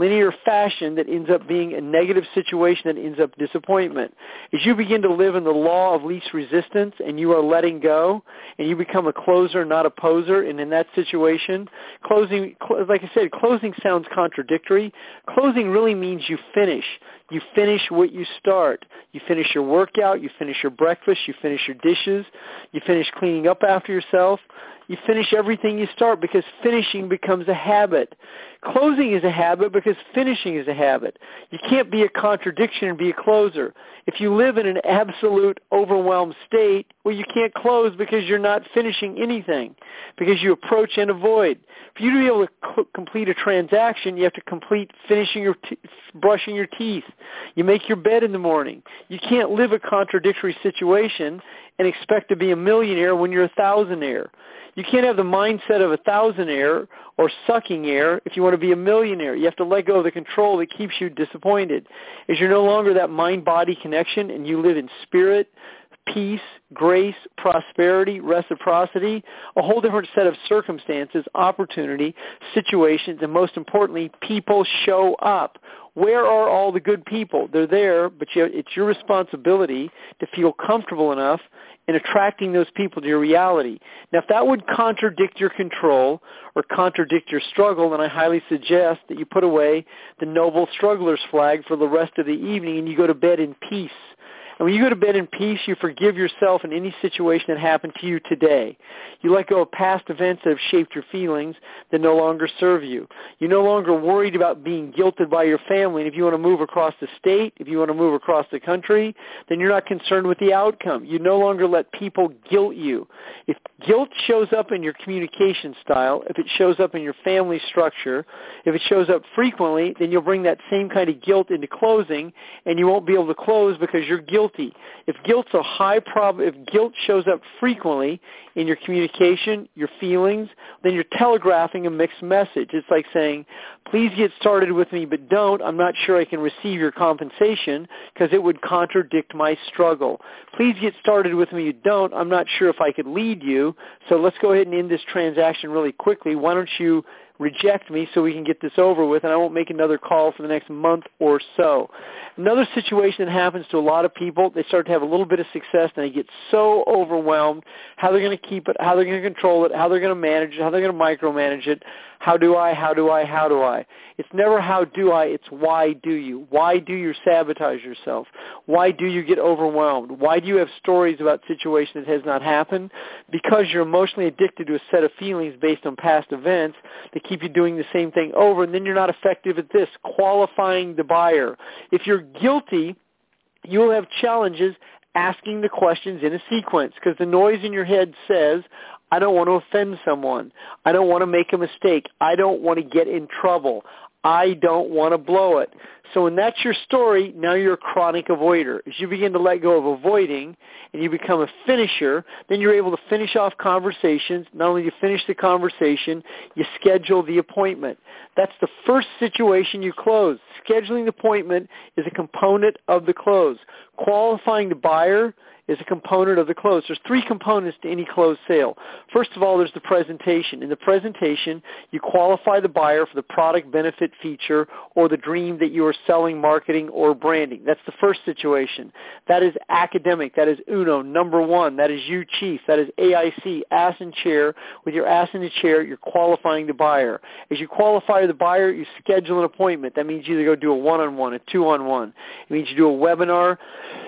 linear fashion that ends up being a negative situation that ends up disappointment. As you begin to live in the law of least resistance and you are letting go and you become a closer, not a poser, and in that situation, closing, like I said, closing sounds contradictory. Closing really means you finish. You finish what you start. You finish your workout. You finish your breakfast. You finish your dishes. You finish cleaning up after yourself. You finish everything you start because finishing becomes a habit. Closing is a habit because finishing is a habit. You can't be a contradiction and be a closer. If you live in an absolute overwhelmed state, well, you can't close because you're not finishing anything, because you approach and avoid. For you to be able to c- complete a transaction, you have to complete finishing your t- brushing your teeth. You make your bed in the morning. You can't live a contradictory situation and expect to be a millionaire when you're a thousandaire. You can't have the mindset of a thousandaire or sucking air if you want to be a millionaire. You have to let go of the control that keeps you disappointed. As you're no longer that mind-body connection and you live in spirit, peace, grace, prosperity, reciprocity, a whole different set of circumstances, opportunity, situations, and most importantly, people show up. Where are all the good people? They're there, but you, it's your responsibility to feel comfortable enough in attracting those people to your reality. Now, if that would contradict your control or contradict your struggle, then I highly suggest that you put away the noble struggler's flag for the rest of the evening and you go to bed in peace. And when you go to bed in peace, you forgive yourself in any situation that happened to you today. You let go of past events that have shaped your feelings that no longer serve you. You're no longer worried about being guilted by your family. And if you want to move across the state, if you want to move across the country, then you're not concerned with the outcome. You no longer let people guilt you. If guilt shows up in your communication style, if it shows up in your family structure, if it shows up frequently, then you'll bring that same kind of guilt into closing, and you won't be able to close because you're guilty. If guilt's a high prob, if guilt shows up frequently in your communication, your feelings, then you're telegraphing a mixed message. It's like saying, please get started with me, but don't. I'm not sure I can receive your compensation because it would contradict my struggle. Please get started with me, you don't. I'm not sure if I could lead you, so let's go ahead and end this transaction really quickly. Why don't you reject me so we can get this over with, and I won't make another call for the next month or so. Another situation that happens to a lot of people, they start to have a little bit of success, and they get so overwhelmed, how they're going to keep it, how they're going to control it, how they're going to manage it, how they're going to micromanage it. How do I, how do I, how do I? It's never how do I, it's why do you. Why do you sabotage yourself? Why do you get overwhelmed? Why do you have stories about situations that has not happened? Because you're emotionally addicted to a set of feelings based on past events that keep you doing the same thing over, and then you're not effective at this, qualifying the buyer. If you're guilty, you will have challenges asking the questions in a sequence because the noise in your head says, I don't want to offend someone. I don't want to make a mistake. I don't want to get in trouble. I don't want to blow it. So when that's your story, now you're a chronic avoider. As you begin to let go of avoiding and you become a finisher, then you're able to finish off conversations. Not only do you finish the conversation, you schedule the appointment. That's the first situation you close. Scheduling the appointment is a component of the close. Qualifying the buyer is a component of the close. There's three components to any closed sale. First of all, there's the presentation. In the presentation, you qualify the buyer for the product, benefit, feature, or the dream that you are selling, marketing, or branding. That's the first situation. That is academic. That is uno, number one. That is you, chief. That is A I C, ass in chair. With your ass in the chair, you're qualifying the buyer. As you qualify the buyer, you schedule an appointment. That means you either go do a one-on-one, a two-on-one. It means you do a webinar.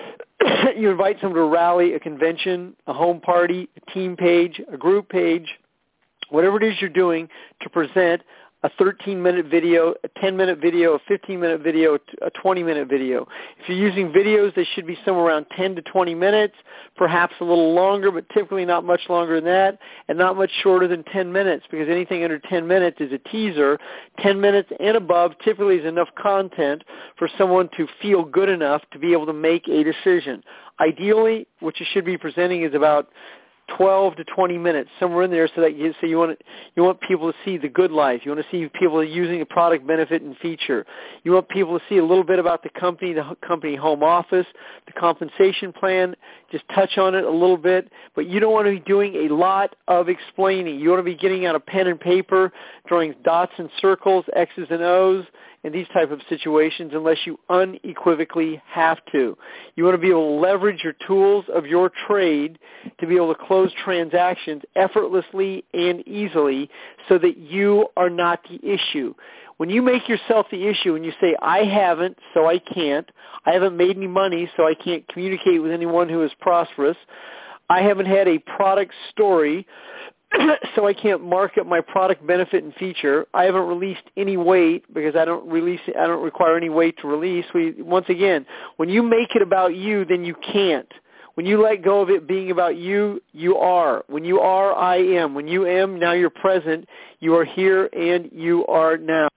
You invite someone to a rally, a convention, a home party, a team page, a group page, whatever it is you're doing to present a thirteen-minute video, a ten-minute video, a fifteen-minute video, a twenty-minute video. If you're using videos, they should be somewhere around ten to twenty minutes, perhaps a little longer, but typically not much longer than that, and not much shorter than ten minutes, because anything under ten minutes is a teaser. ten minutes and above typically is enough content for someone to feel good enough to be able to make a decision. Ideally, what you should be presenting is about twelve to twenty minutes, somewhere in there, so that you, so you want you want people to see the good life. You want to see people using a product, benefit, and feature. You want people to see a little bit about the company, the company home office, the compensation plan. Just touch on it a little bit, but you don't want to be doing a lot of explaining. You want to be getting out a pen and paper, drawing dots and circles, X's and O's, in these type of situations unless you unequivocally have to. You want to be able to leverage your tools of your trade to be able to close transactions effortlessly and easily so that you are not the issue. When you make yourself the issue and you say, I haven't, so I can't, I haven't made any money, so I can't communicate with anyone who is prosperous, I haven't had a product story, so I can't market my product, benefit, and feature. I haven't released any weight because I don't release. I don't require any weight to release. We, once again, when you make it about you, then you can't. When you let go of it being about you, you are. When you are, I am. When you am, now you're present. You are here and you are now.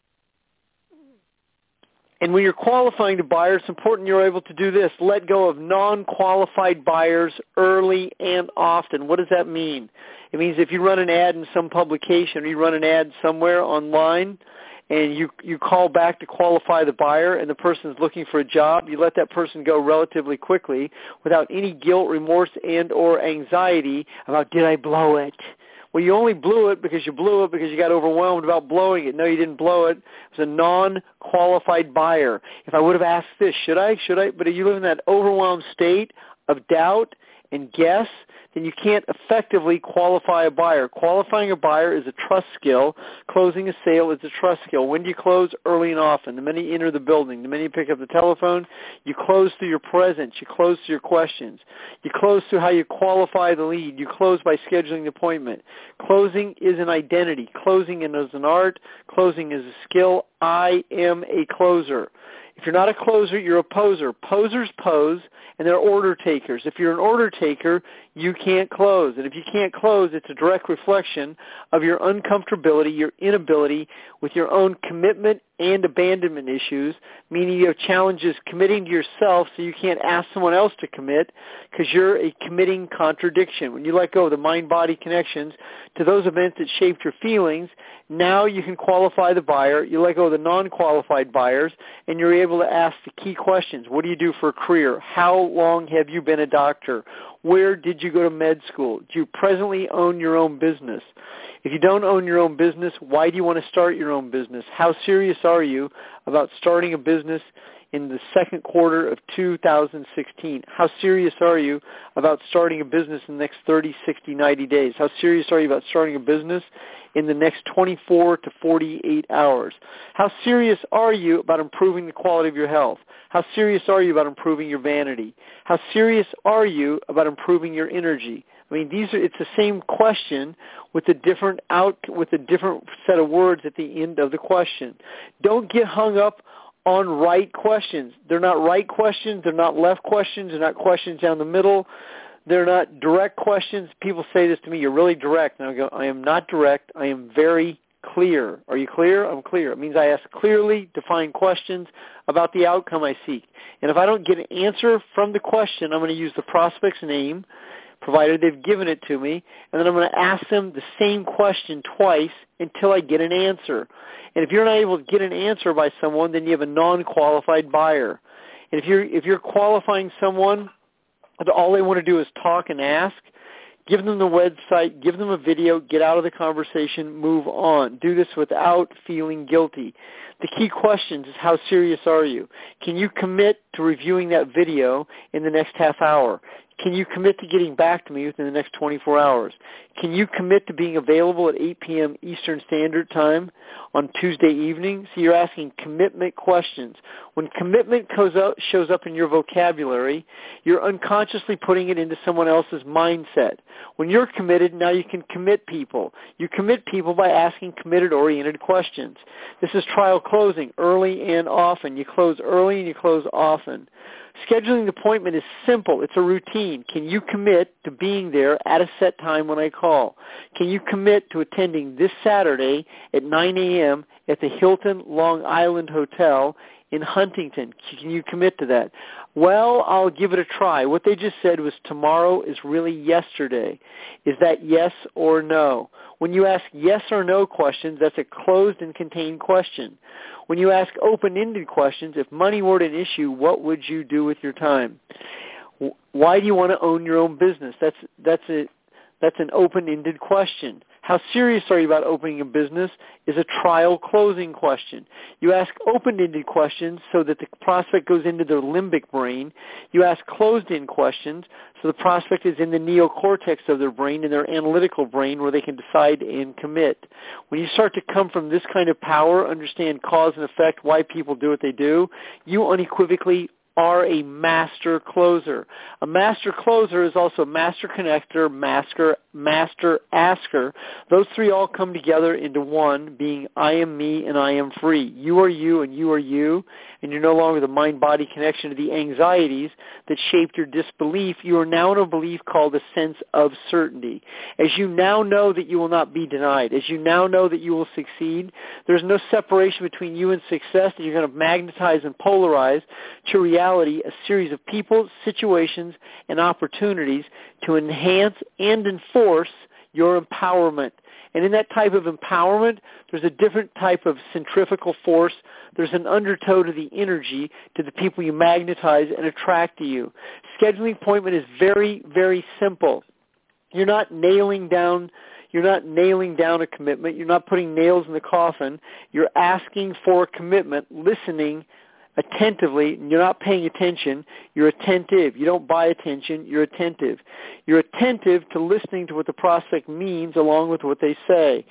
And when you're qualifying to buyers, it's important you're able to do this. Let go of non-qualified buyers early and often. What does that mean? It means if you run an ad in some publication or you run an ad somewhere online and you, you call back to qualify the buyer and the person is looking for a job, you let that person go relatively quickly without any guilt, remorse, and or anxiety about, did I blow it? Well, you only blew it because you blew it because you got overwhelmed about blowing it. No, you didn't blow it. It was a non-qualified buyer. If I would have asked this, should I, should I? But if you live in that overwhelmed state of doubt and guess, then you can't effectively qualify a buyer. Qualifying a buyer is a trust skill. Closing a sale is a trust skill. When do you close? Early and often. The minute you enter the building, the minute you pick up the telephone, you close through your presence. You close through your questions. You close through how you qualify the lead. You close by scheduling the appointment. Closing is an identity. Closing is an art. Closing is a skill. I am a closer. If you're not a closer, you're a poser. Posers pose, and they're order takers. If you're an order taker, you can't close. And if you can't close, it's a direct reflection of your uncomfortability, your inability with your own commitment and abandonment issues, meaning you have challenges committing to yourself so you can't ask someone else to commit because you're a committing contradiction. When you let go of the mind-body connections to those events that shaped your feelings, now you can qualify the buyer. You let go of the non-qualified buyers, and you're able to ask the key questions. What do you do for a career? How long have you been a doctor? Where did you go to med school? Do you presently own your own business? If you don't own your own business, why do you want to start your own business? How serious are you about starting a business in the second quarter of two thousand sixteen? How serious are you about starting a business in the next thirty, sixty, ninety days? How serious are you about starting a business in the next twenty-four to forty-eight hours? How serious are you about improving the quality of your health? How serious are you about improving your vanity? How serious are you about improving your energy? I mean, these are, it's the same question with a different out, with a different set of words at the end of the question. Don't get hung up on right questions. They're not right questions. They're not left questions. They're not questions down the middle. They're not direct questions. People say this to me, you're really direct. And I go, I am not direct. I am very clear. Are you clear? I'm clear. It means I ask clearly defined questions about the outcome I seek. And if I don't get an answer from the question, I'm going to use the prospect's name, provided they've given it to me, and then I'm going to ask them the same question twice until I get an answer. And if you're not able to get an answer by someone, then you have a non-qualified buyer. And if you're if you're qualifying someone, all they want to do is talk and ask, give them the website, give them a video, get out of the conversation, move on. Do this without feeling guilty. The key questions is, how serious are you? Can you commit to reviewing that video in the next half hour? Can you commit to getting back to me within the next twenty-four hours? Can you commit to being available at eight p.m. Eastern Standard Time on Tuesday evening? So you're asking commitment questions. When commitment goes out, shows up in your vocabulary, you're unconsciously putting it into someone else's mindset. When you're committed, now you can commit people. You commit people by asking committed-oriented questions. This is trial closing, early and often. You close early and you close often. Scheduling the appointment is simple. It's a routine. Can you commit to being there at a set time when I call? Can you commit to attending this Saturday at nine a.m. at the Hilton Long Island Hotel in Huntington? Can you commit to that? Well, I'll give it a try. What they just said was tomorrow is really yesterday. Is that yes or no? When you ask yes or no questions, that's a closed and contained question. When you ask open-ended questions, if money were an issue, what would you do with your time? Why do you want to own your own business? That's that's a that's an open-ended question. How serious are you about opening a business is a trial closing question. You ask open-ended questions so that the prospect goes into their limbic brain. You ask closed-end questions so the prospect is in the neocortex of their brain, in their analytical brain, where they can decide and commit. When you start to come from this kind of power, understand cause and effect, why people do what they do, you unequivocally are a master closer. A master closer is also a master connector, master, master asker. Those three all come together into one, being I am me and I am free. You are you and you are you, and you're no longer the mind-body connection to the anxieties that shaped your disbelief. You are now in a belief called a sense of certainty. As you now know that you will not be denied, as you now know that you will succeed, there's no separation between you and success, that you're going to magnetize and polarize to reality a series of people, situations, and opportunities to enhance and enforce your empowerment. And in that type of empowerment, there's a different type of centrifugal force. There's an undertow to the energy, to the people you magnetize and attract to you. Scheduling appointment is very, very simple. You're not nailing down You're not nailing down a commitment. You're not putting nails in the coffin. You're asking for a commitment, listening attentively. You're not paying attention. You're attentive. You don't buy attention. You're attentive. You're attentive to listening to what the prospect means along with what they say.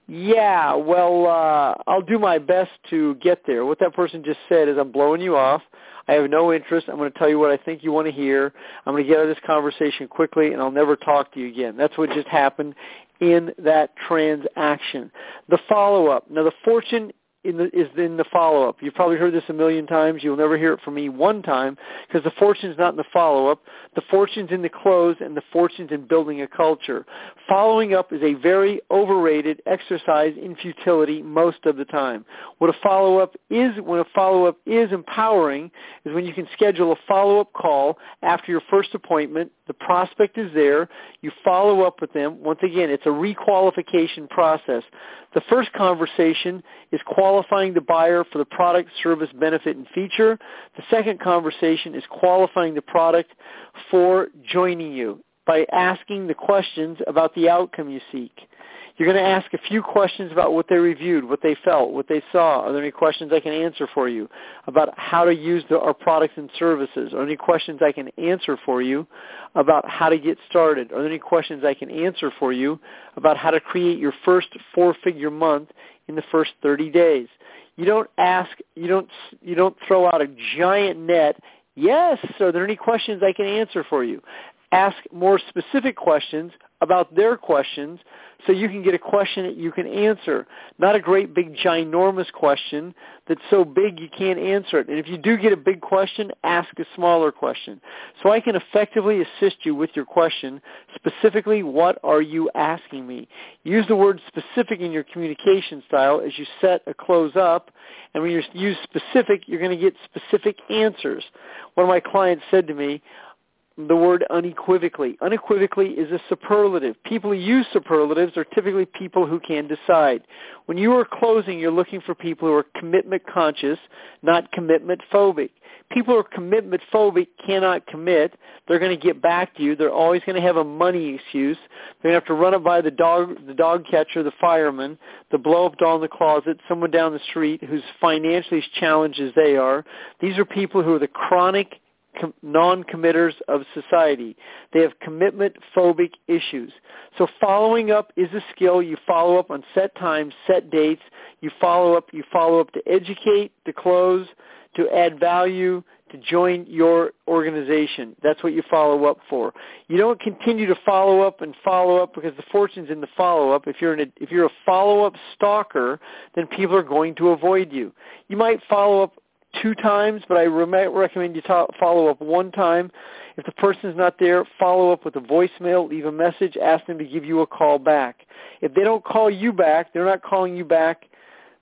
Yeah, well, uh, I'll do my best to get there. What that person just said is, I'm blowing you off. I have no interest. I'm going to tell you what I think you want to hear. I'm going to get out of this conversation quickly, and I'll never talk to you again. That's what just happened in that transaction. The follow-up. Now, the fortune in the, is in the follow-up. You've probably heard this a million times. You'll never hear it from me one time, because the fortune's not in the follow-up. The fortune's in the close, and the fortune's in building a culture. Following up is a very overrated exercise in futility most of the time. What a follow-up is, when a follow-up is empowering, is when you can schedule a follow-up call after your first appointment. The prospect is there. You follow up with them. Once again, it's a requalification process. The first conversation is qualifying the buyer for the product, service, benefit, and feature. The second conversation is qualifying the product for joining you by asking the questions about the outcome you seek. You're going to ask a few questions about what they reviewed, what they felt, what they saw. Are there any questions I can answer for you about how to use the, our products and services? Are there any questions I can answer for you about how to get started? Are there any questions I can answer for you about how to create your first four-figure month in the first thirty days? You don't ask, you don't, you don't throw out a giant net. Yes, are there any questions I can answer for you? Ask more specific questions about their questions so you can get a question that you can answer, not a great big ginormous question that's so big you can't answer it. And if you do get a big question, ask a smaller question. So I can effectively assist you with your question. Specifically, what are you asking me? Use the word specific in your communication style as you set a close up. And when you use specific, you're going to get specific answers. One of my clients said to me, the word unequivocally. Unequivocally is a superlative. People who use superlatives are typically people who can decide. When you are closing, you're looking for people who are commitment conscious, not commitment phobic. People who are commitment phobic cannot commit. They're going to get back to you. They're always going to have a money excuse. They're going to have to run it by the dog, the dog catcher, the fireman, the blow-up doll in the closet, someone down the street who's financially as challenged as they are. These are people who are the chronic non-committers of society. They have commitment-phobic issues. So following up is a skill. You follow up on set times, set dates. You follow up. You follow up to educate, to close, to add value, to join your organization. That's what you follow up for. You don't continue to follow up and follow up because the fortune's in the follow-up. If you're in a, if you're a follow-up stalker, then people are going to avoid you. You might follow up two times, but I re- recommend you ta- follow up one time. If the person's not there, follow up with a voicemail, leave a message, ask them to give you a call back. If they don't call you back, they're not calling you back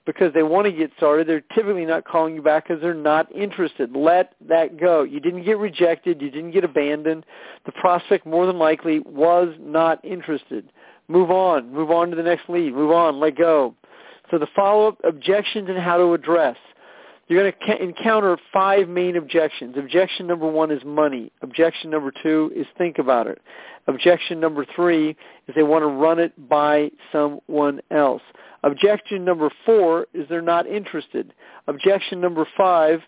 because they want to get started. They're typically not calling you back because they're not interested. Let that go. You didn't get rejected. You didn't get abandoned. The prospect more than likely was not interested. Move on. Move on to the next lead. Move on. Let go. So the follow-up, objections and how to address. You're going to ca- encounter five main objections. Objection number one is money. Objection number two is think about it. Objection number three is they want to run it by someone else. Objection number four is they're not interested. Objection number five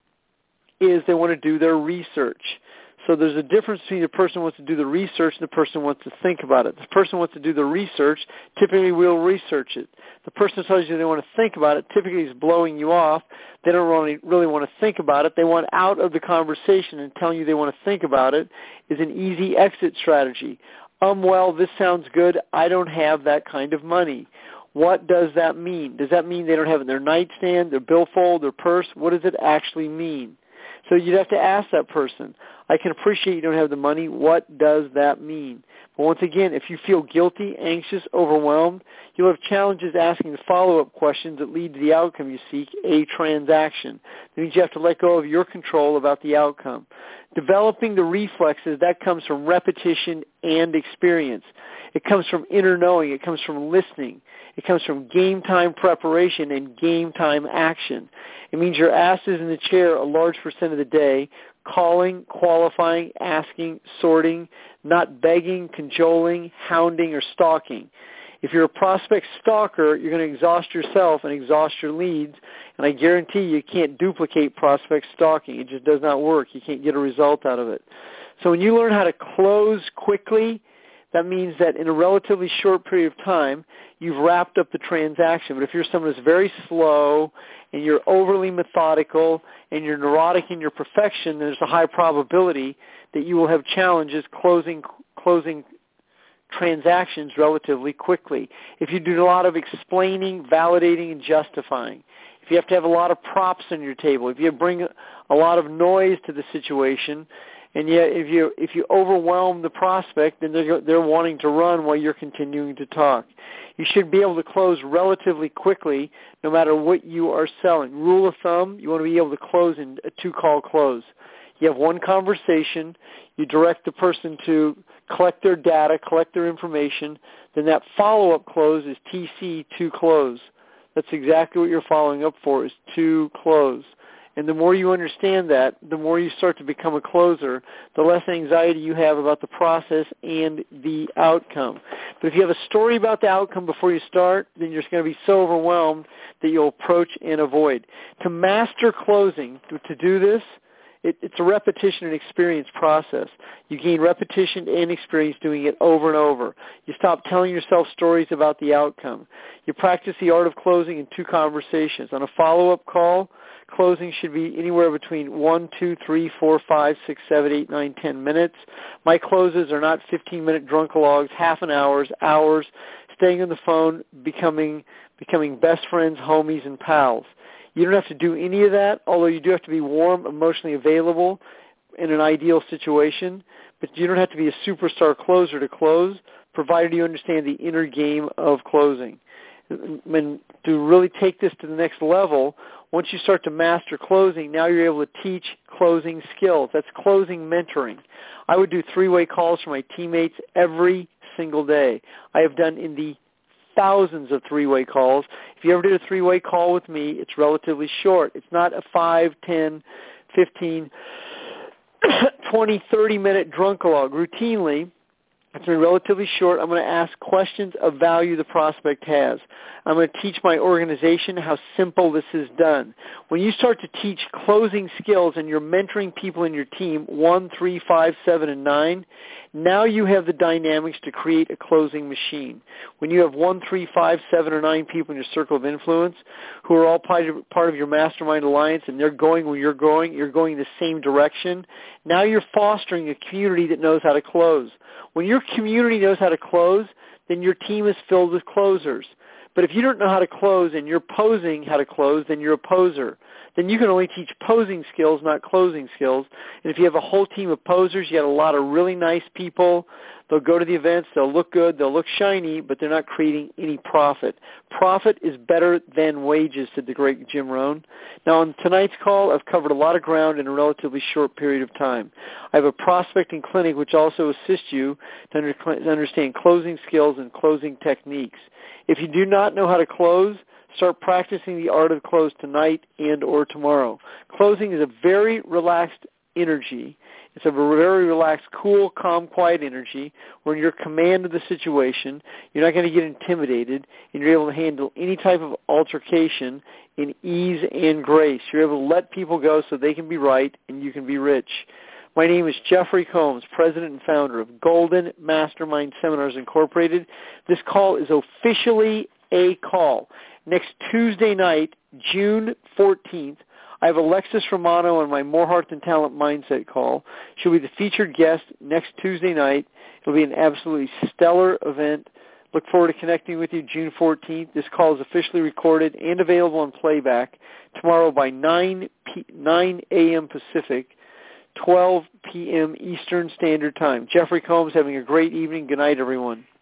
is they want to do their research. So there's a difference between the person who wants to do the research and the person who wants to think about it. The person who wants to do the research typically will research it. The person who tells you they want to think about it typically is blowing you off. They don't really, really want to think about it. They want out of the conversation, and telling you they want to think about it is an easy exit strategy. Um, well, this sounds good. I don't have that kind of money. What does that mean? Does that mean they don't have it in their nightstand, their billfold, their purse? What does it actually mean? So you'd have to ask that person, I can appreciate you don't have the money. What does that mean? But once again, if you feel guilty, anxious, overwhelmed, you'll have challenges asking the follow-up questions that lead to the outcome you seek, a transaction. That means you have to let go of your control about the outcome. Developing the reflexes, that comes from repetition and experience. It comes from inner knowing. It comes from listening. It comes from game time preparation and game time action. It means your ass is in the chair a large percent of the day, calling, qualifying, asking, sorting, not begging, cajoling, hounding, or stalking. If you're a prospect stalker, you're going to exhaust yourself and exhaust your leads, and I guarantee you can't duplicate prospect stalking. It just does not work. You can't get a result out of it. So when you learn how to close quickly, that means that in a relatively short period of time, you've wrapped up the transaction. But if you're someone who's very slow and you're overly methodical and you're neurotic in your perfection, there's a high probability that you will have challenges closing closing transactions relatively quickly. If you do a lot of explaining, validating, and justifying, if you have to have a lot of props on your table, if you bring a lot of noise to the situation, and yet if you if you overwhelm the prospect, then they're, they're wanting to run while you're continuing to talk. You should be able to close relatively quickly no matter what you are selling. Rule of thumb, you want to be able to close in a two-call close. You have one conversation, you direct the person to collect their data, collect their information, then that follow-up close is T C, to close. That's exactly what you're following up for, is to close. And the more you understand that, the more you start to become a closer, the less anxiety you have about the process and the outcome. But if you have a story about the outcome before you start, then you're just going to be so overwhelmed that you'll approach and avoid. To master closing, to, to do this, it, it's a repetition and experience process. You gain repetition and experience doing it over and over. You stop telling yourself stories about the outcome. You practice the art of closing in two conversations. On a follow-up call, closing should be anywhere between one, two, three, four, five, six, seven, eight, nine, ten minutes. My closes are not fifteen-minute drunkalogs, half an hours, hours, staying on the phone, becoming becoming best friends, homies, and pals. You don't have to do any of that, although you do have to be warm, emotionally available in an ideal situation. But you don't have to be a superstar closer to close, provided you understand the inner game of closing. And to really take this to the next level, once you start to master closing, now you're able to teach closing skills. That's closing mentoring. I would do three-way calls for my teammates every single day. I have done in the thousands of three-way calls. If you ever did a three-way call with me, it's relatively short. It's not a five, ten, fifteen, twenty, thirty-minute drunkalog. Routinely, it's been relatively short. I'm going to ask questions of value the prospect has. I'm going to teach my organization how simple this is done. When you start to teach closing skills and you're mentoring people in your team, one, three, five, seven, and nine, now you have the dynamics to create a closing machine. When you have one, three, five, seven, or nine people in your circle of influence who are all part of, part of your mastermind alliance and they're going where you're going, you're going the same direction, now you're fostering a community that knows how to close. When your community knows how to close, then your team is filled with closers. But if you don't know how to close and you're posing how to close, then you're a poser. Then you can only teach posing skills, not closing skills. And if you have a whole team of posers, you have a lot of really nice people They'll go to the events, they'll look good, they'll look shiny, but they're not creating any profit. Profit is better than wages, said the great Jim Rohn. Now, on tonight's call, I've covered a lot of ground in a relatively short period of time. I have a prospecting clinic which also assists you to, under, to understand closing skills and closing techniques. If you do not know how to close, start practicing the art of close tonight and or tomorrow. Closing is a very relaxed energy. It's a very relaxed, cool, calm, quiet energy where you're in command of the situation. You're not going to get intimidated, and you're able to handle any type of altercation in ease and grace. You're able to let people go so they can be right and you can be rich. My name is Jeffrey Combs, president and founder of Golden Mastermind Seminars Incorporated. This call is officially a call. Next Tuesday night, June fourteenth, I have Alexis Romano on my More Heart Than Talent Mindset call. She'll be the featured guest next Tuesday night. It'll be an absolutely stellar event. Look forward to connecting with you June fourteenth. This call is officially recorded and available on playback tomorrow by nine a.m. Pacific, twelve p.m. Eastern Standard Time. Jeffrey Combs, having a great evening. Good night, everyone.